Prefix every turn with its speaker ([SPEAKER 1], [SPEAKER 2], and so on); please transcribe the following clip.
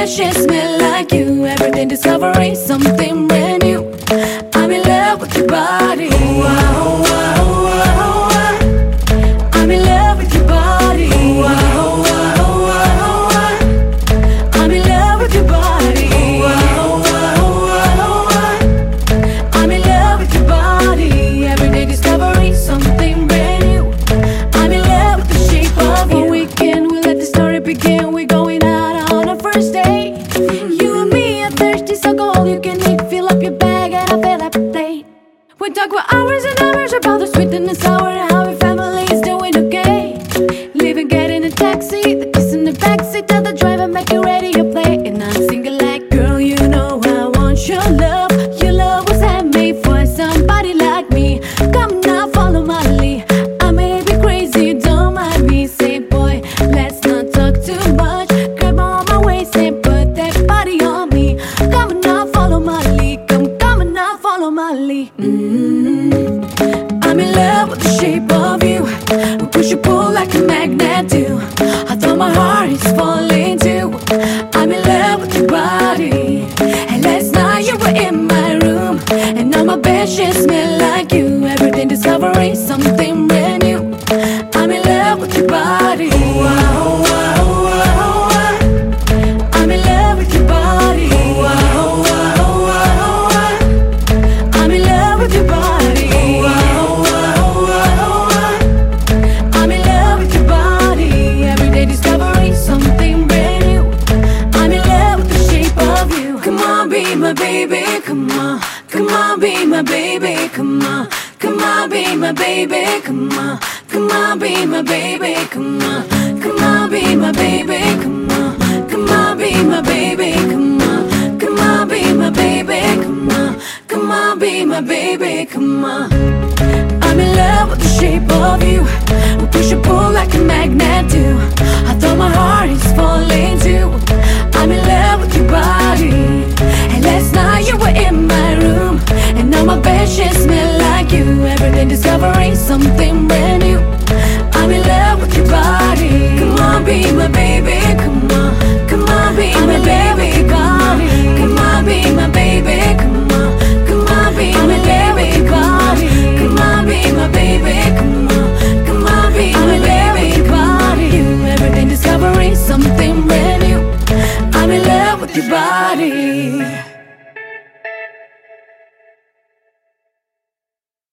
[SPEAKER 1] bed sheets smell like you. Everything discovering something brand new. I'm in love with your body. I'm in love with your body. I'm in love with your body. I'm in love with your body. Every day discovering something brand new. I'm in love with the shape of you. Weekend, we let the story begin. We're going out on a first date. You and me are thirsty, so go all you can eat. Fill up your bag and I'll fill up a plate. We talk for hours and hours about the sweet and the sour and how our family is doing okay. Leaving, get in a taxi, the kiss in the backseat, tell the driver make you ready to play. And I'm singing like, girl, you know I want your love. Your love was handmade for somebody like me. Come now, follow my lead. I may be crazy, don't mind me. Say, boy, let's not talk too much. Grab on my waist and put that body on me. Come now, follow my lead. Come now, follow my lead. I'm in love with the shape of you. We push and pull like a magnet do. I thought my heart is falling too. I'm in love with your body. And last night you were in my room, and now my bed sheets smell like you. Everything discovering something brand new. I'm in love with your body. I'm in love with your body. I'm in love with your body. I'm in love with your body. Every day discovering something brand new. I'm in love with the shape of you. Come on, be my baby, come on. Come on, be my baby, come on. Come on, be my baby, come on. Come on, be my baby, come on. Come on, be my baby, come on. Come on, be my baby, come on. Come on, be my baby, come on. Come on, be my baby, come on. I'm in love with the shape of you. We push and pull like a magnet do. I thought my heart is falling too. I'm in love with your body. And last night you were in my room, and now my bed sheets smell like you. Everything discovering something brand new. I'm in love with your body. Come on, be my baby, come on. Come on, be my baby, come on. Come on, be my baby, come on. Come on, be my baby, come on. Come on, be my baby, come on. Come on, be my baby, come on. Everything discovering something brand new. I'm in love with your body.